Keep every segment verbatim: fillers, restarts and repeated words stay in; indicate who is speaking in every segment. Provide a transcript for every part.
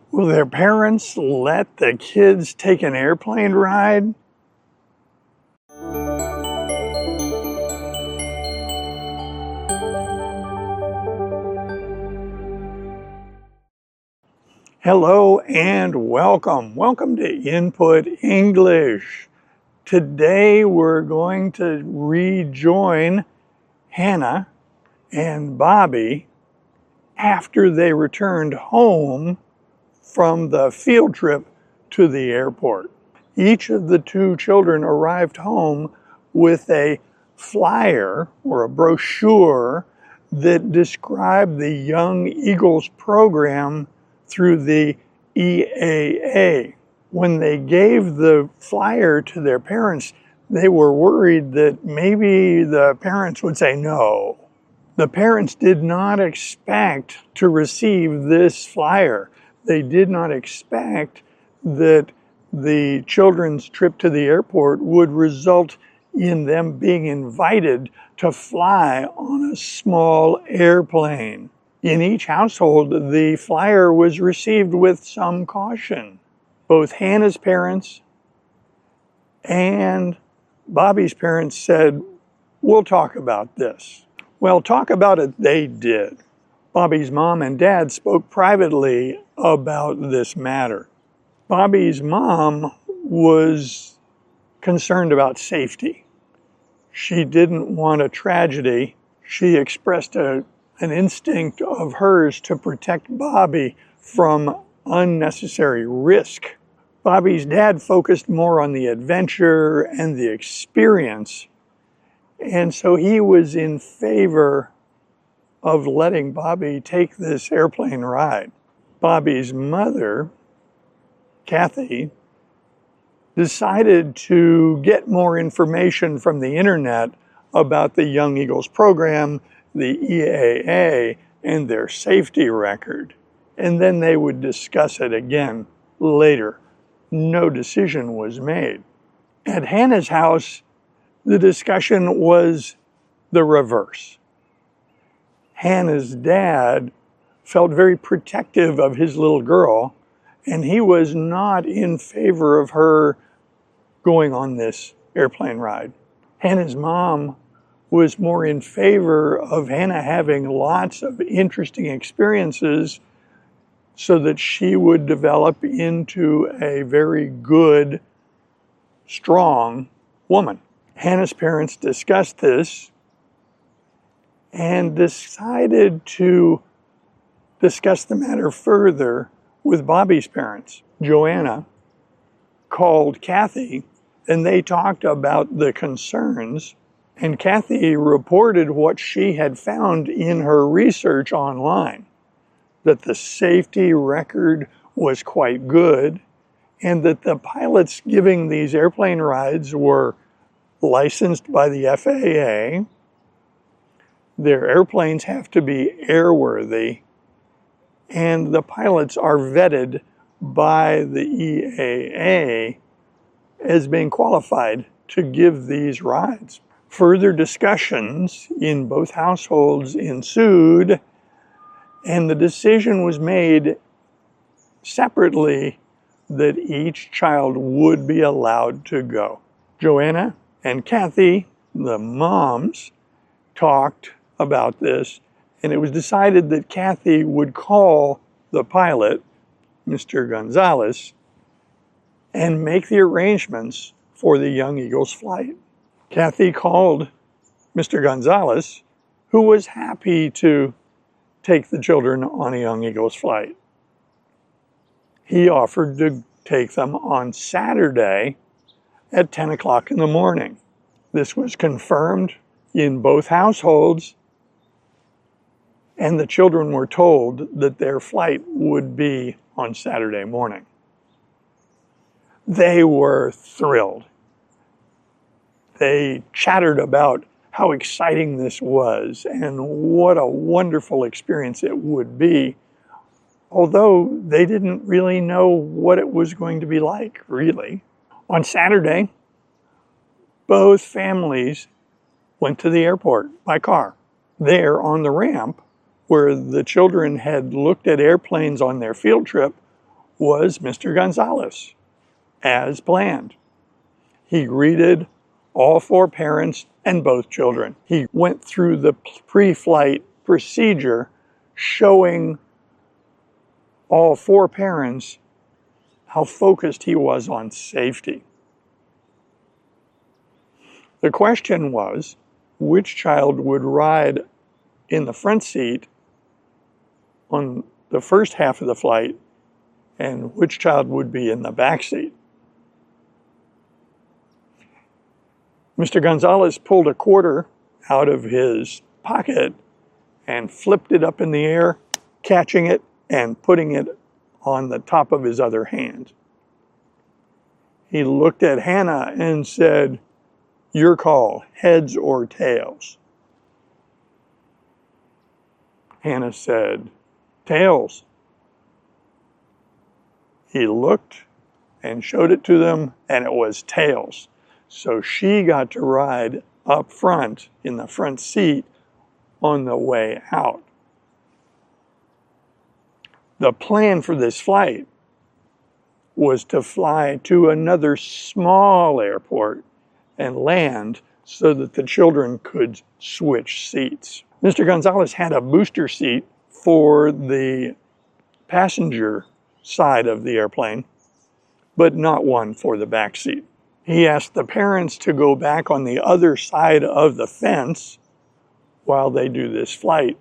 Speaker 1: Will their parents let the kids take an airplane ride? Hello and welcome. Welcome to Input English. Today we're going to rejoin Hannah and Bobby after they returned home from the field trip to the airport. Each of the two children arrived home with a flyer or a brochure that described the Young Eagles program through the E A A. When they gave the flyer to their parents, they were worried that maybe the parents would say no. The parents did not expect to receive this flyer. They did not expect that the children's trip to the airport would result in them being invited to fly on a small airplane. In each household, the flyer was received with some caution. Both Hannah's parents and Bobby's parents said, "We'll talk about this." Well, talk about it they did. Bobby's mom and dad spoke privately about this matter. Bobby's mom was concerned about safety. She didn't want a tragedy. She expressed a, an instinct of hers to protect Bobby from unnecessary risk. Bobby's dad focused more on the adventure and the experience, and so he was in favor of letting Bobby take this airplane ride. Bobby's mother, Kathy, decided to get more information from the internet about the Young Eagles program, the E A A, and their safety record. And then they would discuss it again later. No decision was made. At Hannah's house, the discussion was the reverse. Hannah's dad felt very protective of his little girl, and he was not in favor of her going on this airplane ride. Hannah's mom was more in favor of Hannah having lots of interesting experiences so that she would develop into a very good, strong woman. Hannah's parents discussed this and decided to discuss the matter further with Bobby's parents. Joanna called Kathy and they talked about the concerns, and Kathy reported what she had found in her research online, that the safety record was quite good and that the pilots giving these airplane rides were licensed by the F A A. Their airplanes have to be airworthy, and the pilots are vetted by the E A A as being qualified to give these rides. Further discussions in both households ensued, and the decision was made separately that each child would be allowed to go. Joanna and Kathy, the moms, talked about this, and it was decided that Kathy would call the pilot, Mister Gonzalez, and make the arrangements for the Young Eagles flight. Kathy called Mister Gonzalez, who was happy to take the children on a Young Eagles flight. He offered to take them on Saturday at ten o'clock in the morning. This was confirmed in both households, and the children were told that their flight would be on Saturday morning. They were thrilled. They chattered about how exciting this was and what a wonderful experience it would be, although they didn't really know what it was going to be like, really. On Saturday, both families went to the airport by car. There on the ramp, where the children had looked at airplanes on their field trip, was Mister Gonzalez, as planned. He greeted all four parents and both children. He went through the pre-flight procedure showing all four parents how focused he was on safety. The question was, which child would ride in the front seat on the first half of the flight and which child would be in the back seat? Mister Gonzalez pulled a quarter out of his pocket and flipped it up in the air, catching it and putting it on the top of his other hand. He looked at Hannah and said, "Your call, heads or tails?" Hannah said, "Tails." He looked and showed it to them, and it was tails. So she got to ride up front in the front seat on the way out. The plan for this flight was to fly to another small airport and land so that the children could switch seats. Mister Gonzalez had a booster seat for the passenger side of the airplane, but not one for the back seat. He asked the parents to go back on the other side of the fence while they do this flight,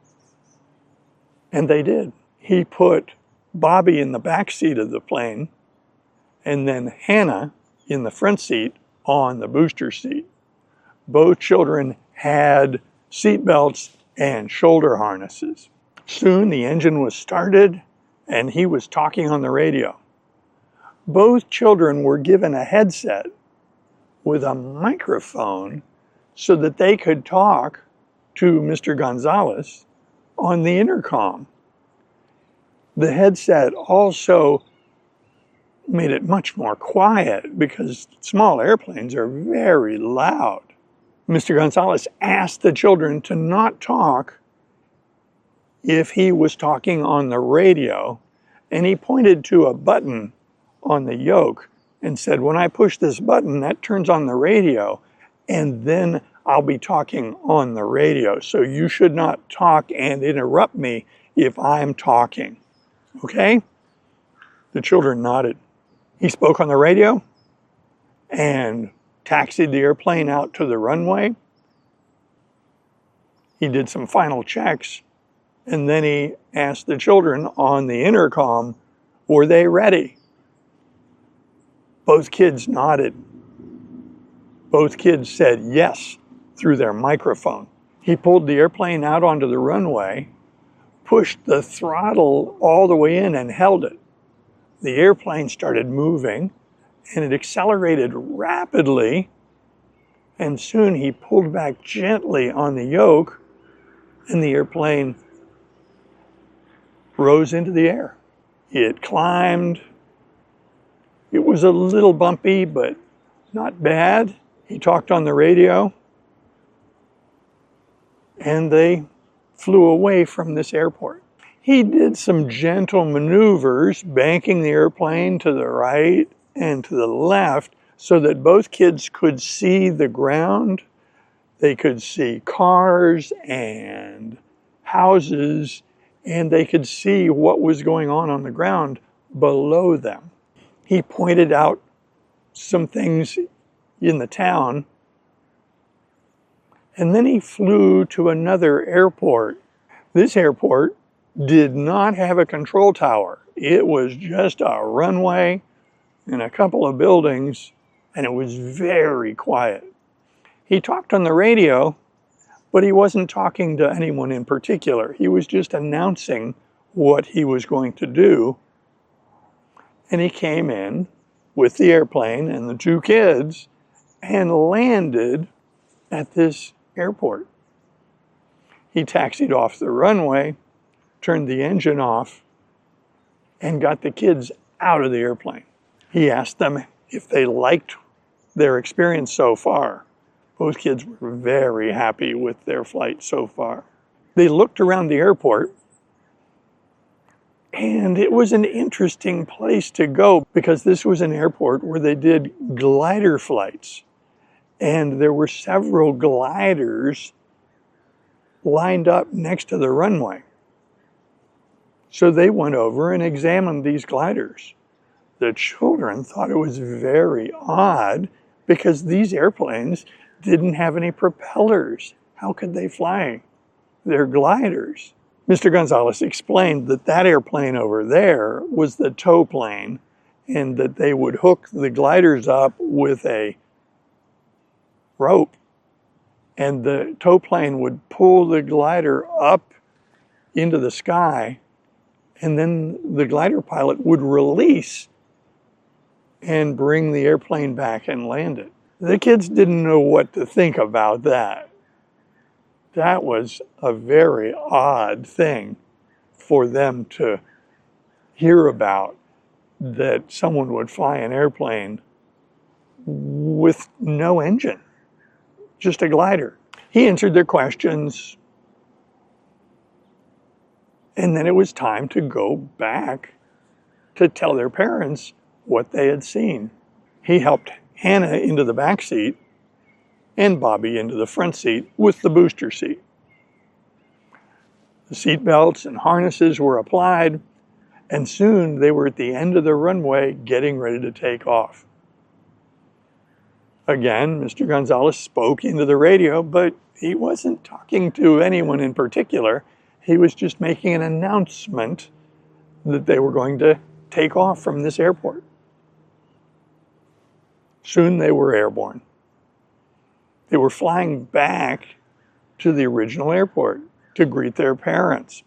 Speaker 1: and they did. He put Bobby in the back seat of the plane and then Hannah in the front seat on the booster seat. Both children had seat belts and shoulder harnesses. Soon the engine was started and he was talking on the radio. Both children were given a headset with a microphone so that they could talk to Mister Gonzalez on the intercom. The headset also made it much more quiet because small airplanes are very loud. Mister Gonzalez asked the children to not talk if he was talking on the radio, and he pointed to a button on the yoke and said, "When I push this button, that turns on the radio, and then I'll be talking on the radio. So you should not talk and interrupt me if I'm talking." Okay? The children nodded. He spoke on the radio and taxied the airplane out to the runway. He did some final checks, and then he asked the children on the intercom, were they ready? Both kids nodded. Both kids said yes through their microphone. He pulled the airplane out onto the runway, pushed the throttle all the way in and held it. The airplane started moving and it accelerated rapidly, and soon he pulled back gently on the yoke and the airplane rose into the air. It climbed. It was a little bumpy, but not bad. He talked on the radio, and they flew away from this airport. He did some gentle maneuvers, banking the airplane to the right and to the left so that both kids could see the ground. They could see cars and houses, and they could see what was going on on the ground below them. He pointed out some things in the town, and then he flew to another airport. This airport did not have a control tower. It was just a runway and a couple of buildings, and it was very quiet. He talked on the radio, but he wasn't talking to anyone in particular. He was just announcing what he was going to do. And he came in with the airplane and the two kids and landed at this airport. He taxied off the runway, turned the engine off, and got the kids out of the airplane. He asked them if they liked their experience so far. Both kids were very happy with their flight so far. They looked around the airport, And it was an interesting place to go because this was an airport where they did glider flights. And there were several gliders lined up next to the runway. So they went over and examined these gliders. The children thought it was very odd because these airplanes didn't have any propellers. How could they fly their gliders? Mister Gonzalez explained that that airplane over there was the tow plane and that they would hook the gliders up with a rope and the tow plane would pull the glider up into the sky and then the glider pilot would release and bring the airplane back and land it. The kids didn't know what to think about that. That was a very odd thing for them to hear about, that someone would fly an airplane with no engine, just a glider. He answered their questions, and then it was time to go back to tell their parents what they had seen. He helped Hannah into the back seat and Bobby into the front seat with the booster seat. The seat belts and harnesses were applied, and soon they were at the end of the runway getting ready to take off. Again, Mister Gonzalez spoke into the radio, but he wasn't talking to anyone in particular. He was just making an announcement that they were going to take off from this airport. Soon they were airborne. They were flying back to the original airport to greet their parents.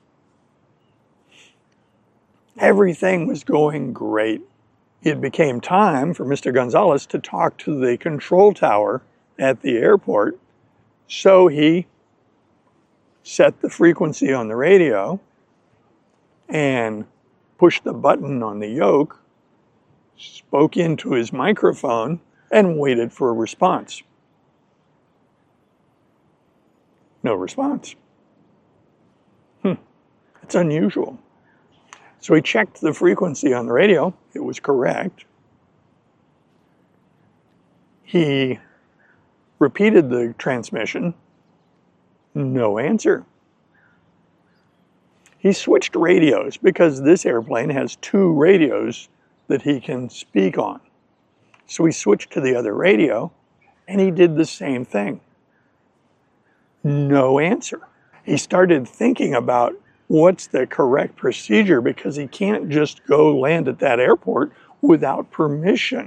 Speaker 1: Everything was going great. It became time for Mister Gonzalez to talk to the control tower at the airport, so he set the frequency on the radio and pushed the button on the yoke, spoke into his microphone, and waited for a response. No response. Hmm, that's unusual. So he checked the frequency on the radio. It was correct. He repeated the transmission. No answer. He switched radios because this airplane has two radios that he can speak on. So he switched to the other radio and he did the same thing. No answer. He started thinking about what's the correct procedure because he can't just go land at that airport without permission.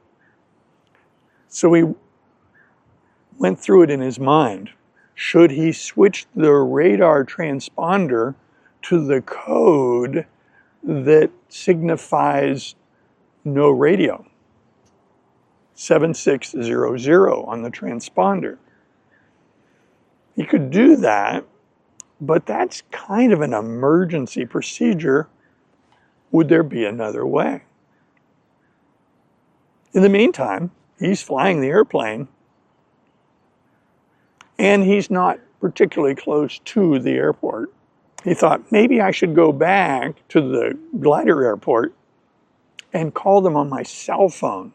Speaker 1: So he went through it in his mind. Should he switch the radar transponder to the code that signifies no radio? seven six zero zero on the transponder. He could do that, but that's kind of an emergency procedure. Would there be another way? In the meantime, he's flying the airplane, and he's not particularly close to the airport. He thought, maybe I should go back to the glider airport and call them on my cell phone.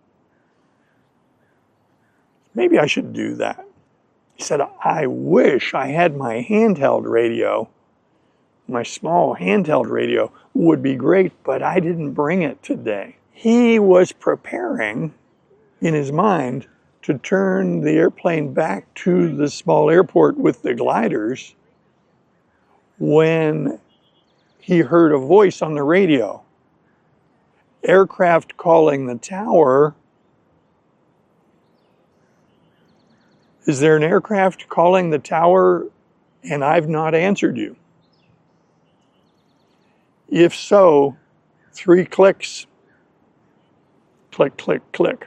Speaker 1: Maybe I should do that. He said, I wish I had my handheld radio. My small handheld radio would be great, but I didn't bring it today. He was preparing in his mind to turn the airplane back to the small airport with the gliders when he heard a voice on the radio. Aircraft calling the tower. Is there an aircraft calling the tower and I've not answered you? If so, three clicks. Click, click, click.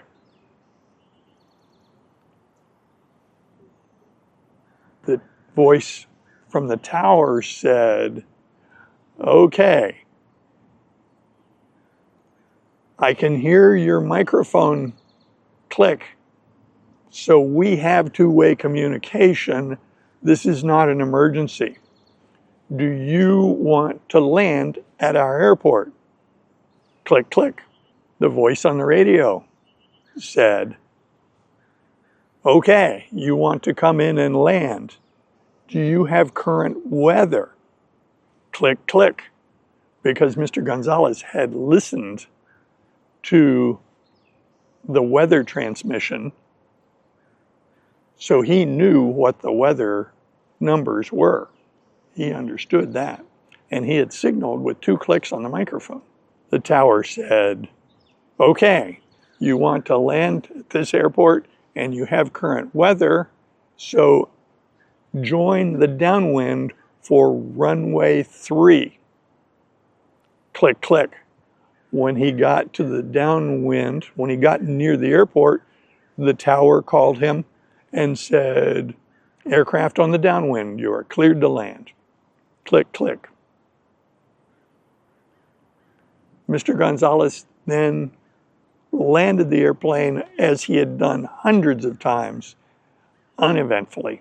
Speaker 1: The voice from the tower said, okay, I can hear your microphone click. So we have two-way communication. This is not an emergency. do you want to land at our airport? Click, click. The voice on the radio said, okay, you want to come in and land. Do you have current weather? Click, click. Because Mister Gonzalez had listened to the weather transmission, so he knew what the weather numbers were. He understood that. And he had signaled with two clicks on the microphone. The tower said, okay, you want to land at this airport and you have current weather, so join the downwind for runway three. Click, click. When he got to the downwind, when he got near the airport, the tower called him and said, aircraft on the downwind, you are cleared to land. Click, click. Mister Gonzalez then landed the airplane as he had done hundreds of times, uneventfully.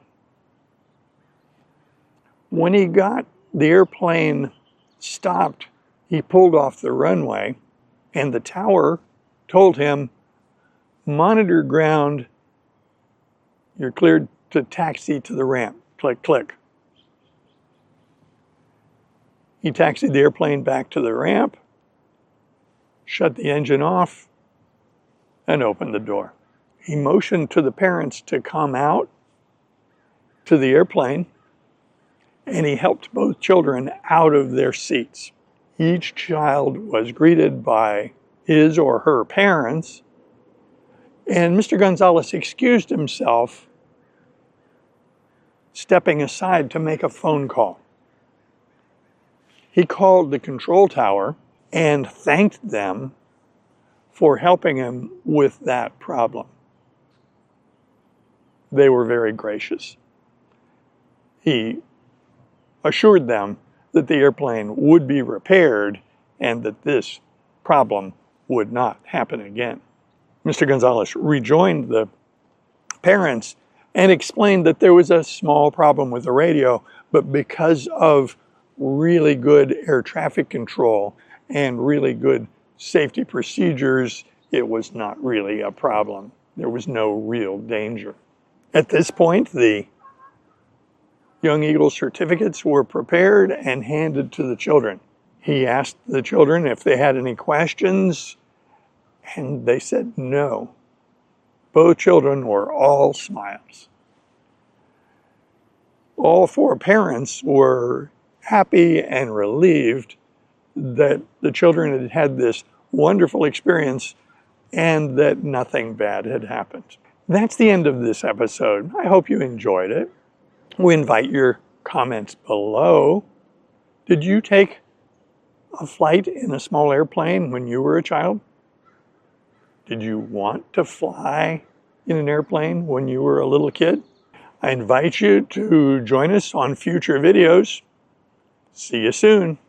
Speaker 1: When he got the airplane stopped, he pulled off the runway, and the tower told him, monitor ground, you're cleared to taxi to the ramp. Click, click. He taxied the airplane back to the ramp, shut the engine off, and opened the door. He motioned to the parents to come out to the airplane, and he helped both children out of their seats. Each child was greeted by his or her parents, and Mister Gonzalez excused himself, stepping aside to make a phone call. He called the control tower and thanked them for helping him with that problem. They were very gracious. He assured them that the airplane would be repaired and that this problem would not happen again. Mister Gonzalez rejoined the parents and explained that there was a small problem with the radio, but because of really good air traffic control and really good safety procedures, it was not really a problem. There was no real danger. At this point, the Young Eagle certificates were prepared and handed to the children. He asked the children if they had any questions, and they said no. Both children were all smiles. All four parents were happy and relieved that the children had had this wonderful experience and that nothing bad had happened. That's the end of this episode. I hope you enjoyed it. We invite your comments below. Did you take a flight in a small airplane when you were a child? Did you want to fly in an airplane when you were a little kid? I invite you to join us on future videos. See you soon.